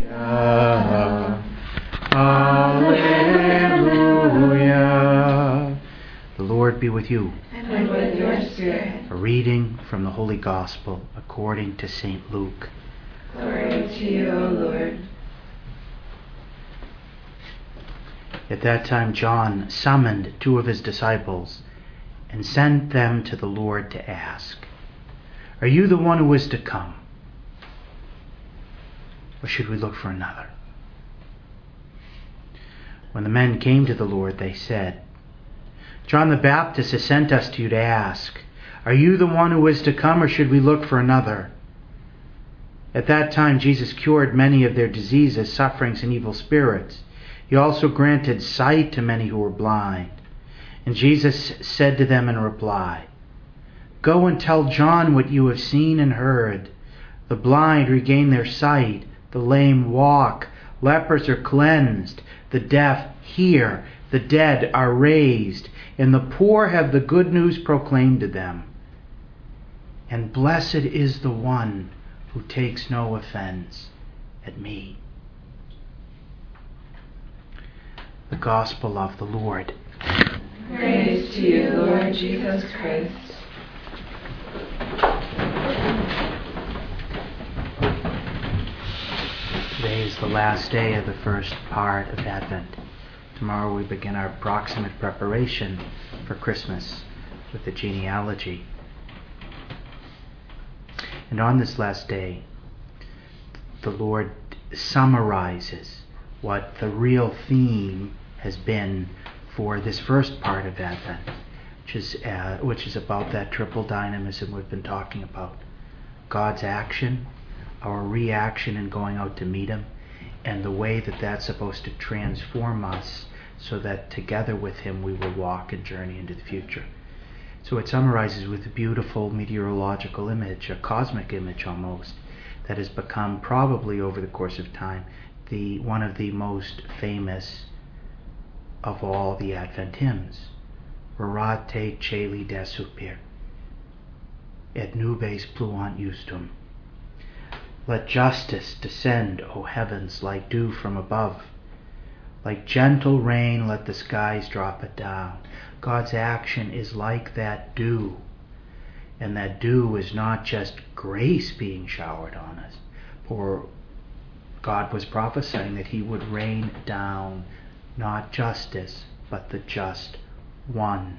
Alleluia. The Lord be with you. And with your spirit. A reading from the Holy Gospel according to St. Luke. Glory to you, O Lord. At that time John summoned 2 of his disciples and sent them to the Lord to ask, "Are you the one who is to come? Or should we look for another?" When the men came to the Lord, they said, "John the Baptist has sent us to you to ask, 'Are you the one who is to come, or should we look for another?'" At that time Jesus cured many of their diseases, sufferings, and evil spirits. He also granted sight to many who were blind. And Jesus said to them in reply, "Go and tell John what you have seen and heard. The blind regain their sight, the lame walk, lepers are cleansed, the deaf hear, the dead are raised, and the poor have the good news proclaimed to them. And blessed is the one who takes no offense at me." The Gospel of the Lord. Praise to you, Lord Jesus Christ. Today is the last day of the first part of Advent. Tomorrow we begin our proximate preparation for Christmas with the genealogy. And on this last day, the Lord summarizes what the real theme has been for this first part of Advent, which is about that triple dynamism we've been talking about. God's action, our reaction in going out to meet Him, and the way that that's supposed to transform us so that together with Him we will walk and journey into the future. So it summarizes with a beautiful meteorological image, a cosmic image almost, that has become probably over the course of time one of the most famous of all the Advent hymns. Rorate celi desupir, et nubes pluant justum. Let justice descend, O heavens, like dew from above. Like gentle rain, let the skies drop it down. God's action is like that dew. And that dew is not just grace being showered on us. For God was prophesying that He would rain down not justice, but the just one.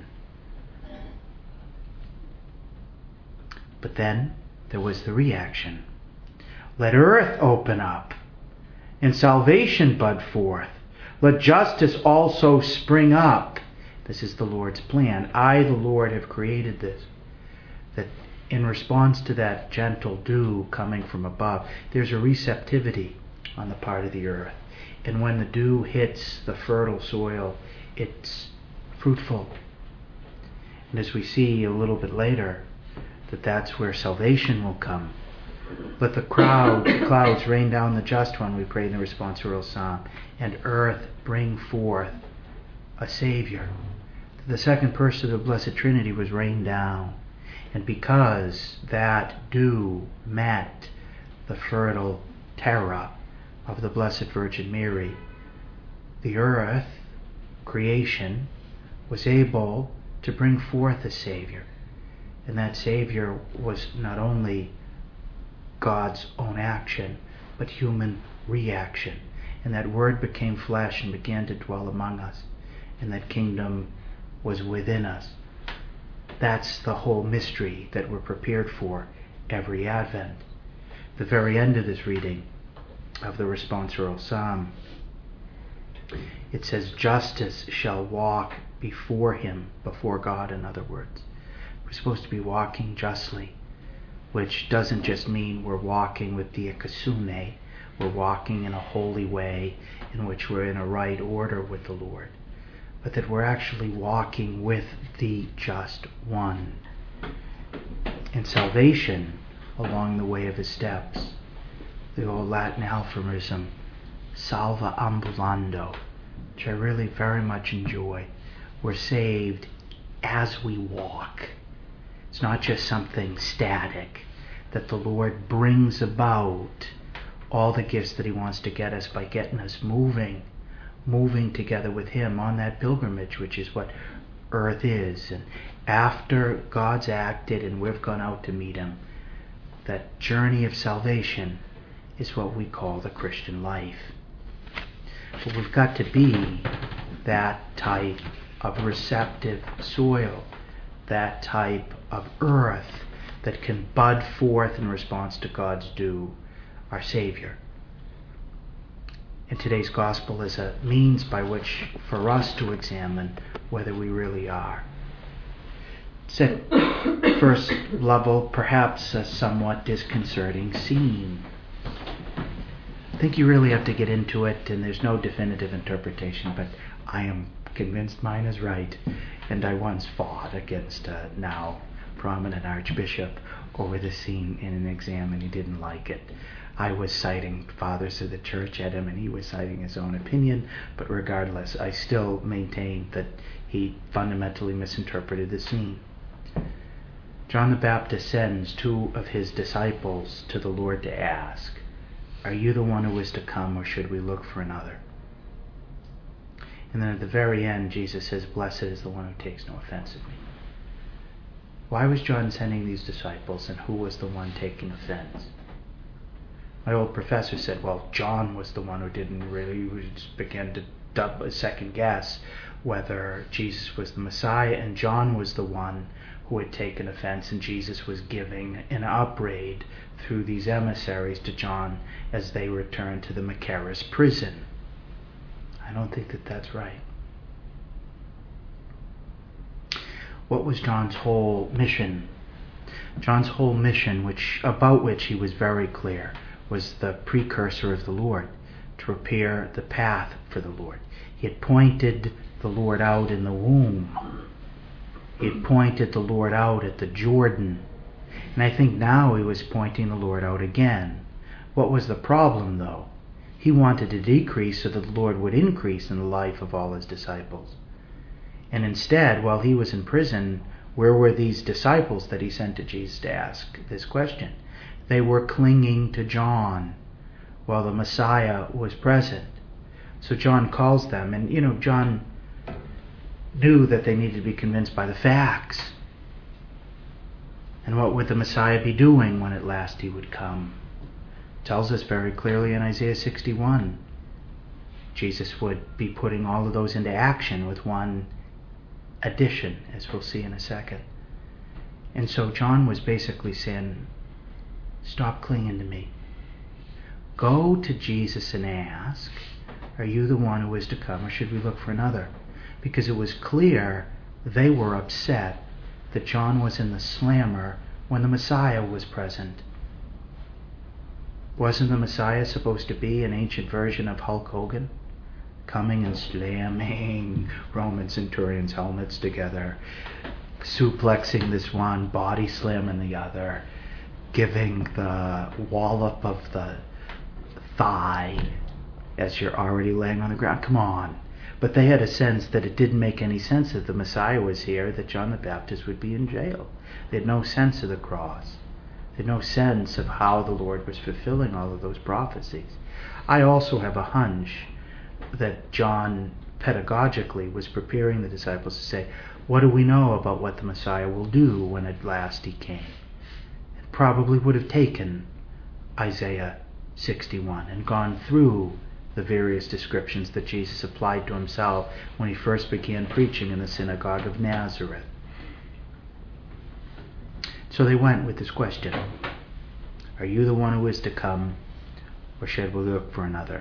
But then there was the reaction. Let earth open up and salvation bud forth. Let justice also spring up. This is the Lord's plan. I, the Lord, have created this. That in response to that gentle dew coming from above, there's a receptivity on the part of the earth. And when the dew hits the fertile soil, it's fruitful. And as we see a little bit later, that's where salvation will come. Let the clouds rain down the just one, we pray in the responsorial psalm, and earth bring forth a Savior. The second person of the Blessed Trinity was rained down. And because that dew met the fertile terra of the Blessed Virgin Mary, the earth, creation, was able to bring forth a Savior. And that Savior was not only God's own action, but human reaction. And that Word became flesh and began to dwell among us. And that kingdom was within us. That's the whole mystery that we're prepared for every Advent. The very end of this reading of the responsorial psalm, it says, justice shall walk before Him, before God, in other words. We're supposed to be walking justly, which doesn't just mean we're walking with diakosune, we're walking in a holy way in which we're in a right order with the Lord, but that we're actually walking with the just one. And salvation along the way of His steps. The old Latin aphorism, salva ambulando, which I really very much enjoy. We're saved as we walk. It's not just something static that the Lord brings about all the gifts that he wants to get us by getting us moving together with him on that pilgrimage, which is what earth is. And after God's acted and we've gone out to meet him, that journey of salvation is what we call the Christian life. But we've got to be that type of receptive soil, that type of earth that can bud forth in response to God's due, our Savior. And today's gospel is a means by which for us to examine whether we really are. It's at first level perhaps a somewhat disconcerting scene. I think you really have to get into it, and there's no definitive interpretation, but I am convinced mine is right. And I once fought against a now prominent archbishop over the scene in an exam, and he didn't like it. I was citing fathers of the church at him, and he was citing his own opinion, but regardless, I still maintain that he fundamentally misinterpreted the scene. John the Baptist sends two of his disciples to the Lord to ask, "Are you the one who is to come, or should we look for another?" And then at the very end, Jesus says, "Blessed is the one who takes no offense at me." Why was John sending these disciples, and who was the one taking offense? My old professor said, well, John was the one who didn't really, began to second guess whether Jesus was the Messiah, and John was the one who had taken offense, and Jesus was giving an upbraid through these emissaries to John as they returned to the Machaerus prison. I don't think that that's right. What was John's whole mission? John's whole mission, about which he was very clear, was the precursor of the Lord, to prepare the path for the Lord. He had pointed the Lord out in the womb. He had pointed the Lord out at the Jordan. And I think now he was pointing the Lord out again. What was the problem, though? He wanted to decrease so that the Lord would increase in the life of all his disciples. And instead, while he was in prison, where were these disciples that he sent to Jesus to ask this question? They were clinging to John while the Messiah was present. So John calls them, and John knew that they needed to be convinced by the facts. And what would the Messiah be doing when at last he would come? It tells us very clearly in Isaiah 61. Jesus would be putting all of those into action with one addition, as we'll see in a second. And so John was basically saying, stop clinging to me. Go to Jesus and ask, are you the one who is to come, or should we look for another? Because it was clear they were upset that John was in the slammer when the Messiah was present. Wasn't the Messiah supposed to be an ancient version of Hulk Hogan? Coming and slamming Roman centurions' helmets together, suplexing this one, body slamming the other, giving the wallop of the thigh as you're already laying on the ground. Come on. But they had a sense that it didn't make any sense that the Messiah was here, that John the Baptist would be in jail. They had no sense of the cross. They had no sense of how the Lord was fulfilling all of those prophecies. I also have a hunch that John pedagogically was preparing the disciples to say, what do we know about what the Messiah will do when at last he came? It probably would have taken Isaiah 61 and gone through the various descriptions that Jesus applied to himself when he first began preaching in the synagogue of Nazareth. So they went with this question, are you the one who is to come, or should we look for another?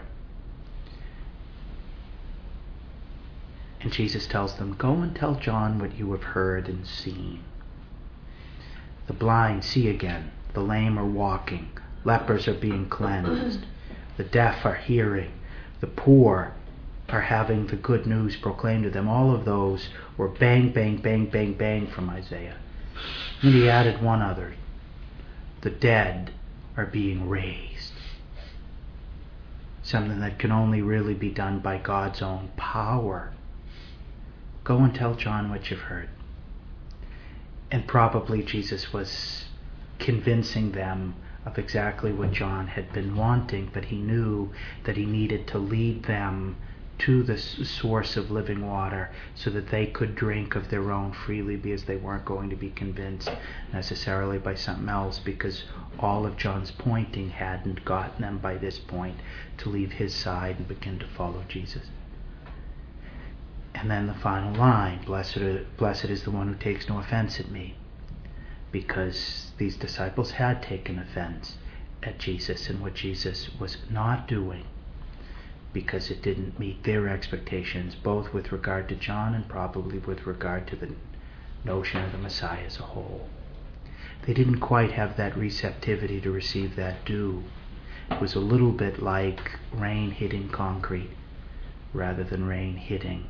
And Jesus tells them, go and tell John what you have heard and seen. The blind see again, the lame are walking, lepers are being cleansed, the deaf are hearing, the poor are having the good news proclaimed to them. All of those were bang, bang, bang, bang, bang from Isaiah. And he added one other. The dead are being raised. Something that can only really be done by God's own power. Go and tell John what you've heard. And probably Jesus was convincing them of exactly what John had been wanting, but he knew that he needed to lead them to the source of living water so that they could drink of their own freely, because they weren't going to be convinced necessarily by something else, because all of John's pointing hadn't gotten them by this point to leave his side and begin to follow Jesus. And then the final line, blessed is the one who takes no offense at me, because these disciples had taken offense at Jesus and what Jesus was not doing, because it didn't meet their expectations, both with regard to John and probably with regard to the notion of the Messiah as a whole. They didn't quite have that receptivity to receive that dew. It was a little bit like rain hitting concrete rather than rain hitting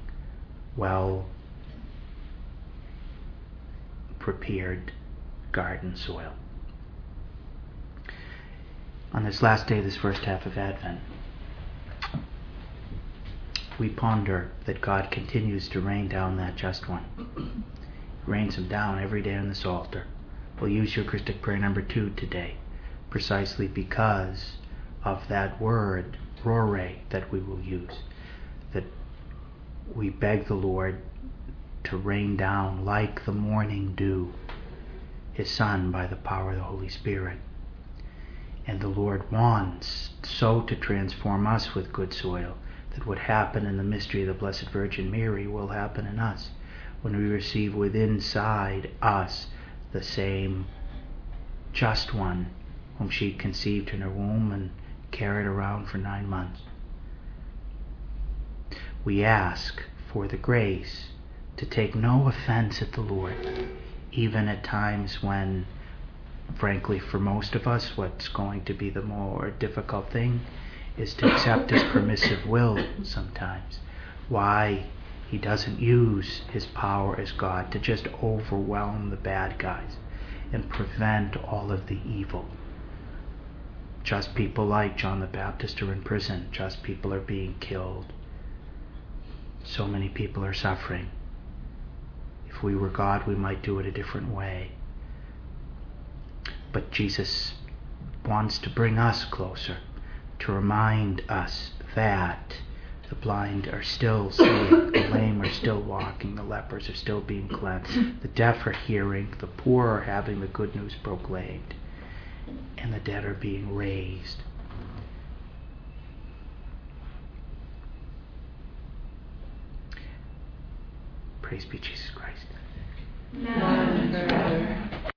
well-prepared garden soil. On this last day of this first half of Advent, we ponder that God continues to rain down that just one. He rains them down every day on this altar. We'll use Eucharistic prayer number 2 today, precisely because of that word, rore, that we will use, that we beg the Lord to rain down like the morning dew, His Son, by the power of the Holy Spirit. And the Lord wants so to transform us with good soil that what happened in the mystery of the Blessed Virgin Mary will happen in us when we receive within inside us the same just one whom she conceived in her womb and carried around for 9 months. We ask for the grace to take no offense at the Lord, even at times when, frankly, for most of us, what's going to be the more difficult thing is to accept His permissive will sometimes. Why He doesn't use His power as God to just overwhelm the bad guys and prevent all of the evil. Just people like John the Baptist are in prison. Just people are being killed. So many people are suffering. If we were God, we might do it a different way. But Jesus wants to bring us closer, to remind us that the blind are still seeing, the lame are still walking, the lepers are still being cleansed, the deaf are hearing, the poor are having the good news proclaimed, and the dead are being raised. Praise be Jesus Christ. Now and forever.